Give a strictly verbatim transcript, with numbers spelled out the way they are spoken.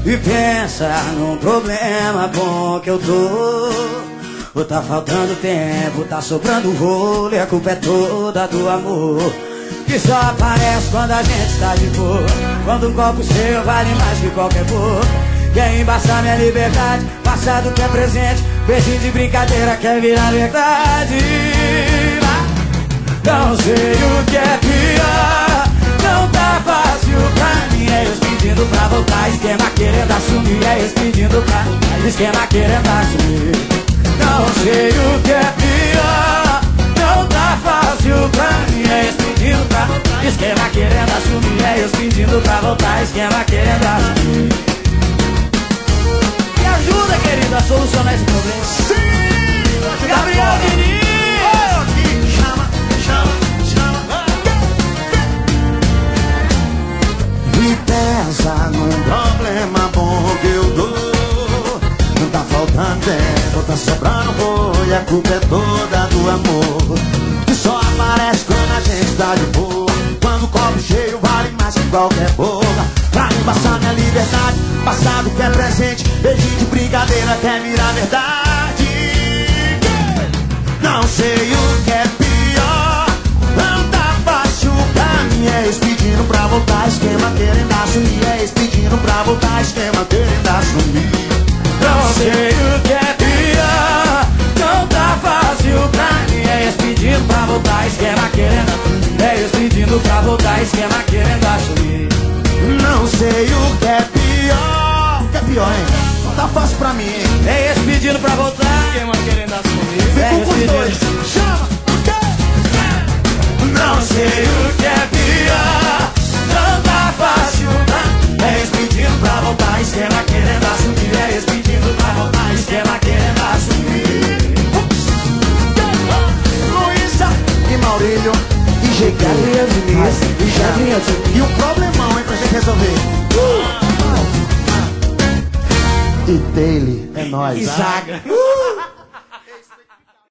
E pensa num problema bom que eu tô. Ou tá faltando tempo, tá sobrando rolo, e a culpa é toda do amor, que só aparece quando a gente tá de boa. Quando um copo seu vale mais que qualquer boca. Quer embaçar minha liberdade, passado que é presente, beijinho de brincadeira quer virar verdade. Não sei o que é pior, não tá fácil pra mim. É eles pedindo pra voltar, esquema querendo assumir. É eles pedindo pra voltar, esquema querendo assumir. Não sei o que é pior, não tá fácil pra mim. É eles pedindo pra voltar, esquema querendo assumir. É eles pedindo pra voltar, esquema querendo assumir. Me ajuda, querido, a solucionar esse problema. Sim! Gabriel Diniz! Chama, chama, chama. E pensa num problema bom que eu dou. Não tá faltando tempo, tá sobrando rolo, e a culpa é toda do amor, que só aparece quando a gente tá de boa. Quando o copo cheio vale mais que qualquer boca. Pra embaçar minha liberdade, passado que é presente, beijinho de brincadeira quer virar verdade. Não sei o que é pior, não tá fácil pra mim. É eles pedindo pra voltar, esquema querendo assumir. É eles pedindo pra voltar, esquema querendo assumir. Não sei o que é pior, não tá fácil pra mim. É eles pedindo pra voltar, esquema querendo assumir. É eles pedindo pra voltar, esquema querendo assumir. Não sei o que é pior. O que é pior, hein? Não tá fácil pra mim, hein? É eles pedindo pra voltar, Esquema querendo assumir. é eles Fico com os dois. pedindo. Chama! O quê? Não sei o que é pior, não tá fácil pra mim. É eles pedindo pra voltar, esquema querendo assumir. É eles pedindo pra voltar, esquema querendo assumir. Luísa e Maurílio e G K. Gabriel Diniz e Gabriel Diniz. E um problemão, hein, pra gente resolver. Uh! E Taylor, é nóis. E tá? Zaga.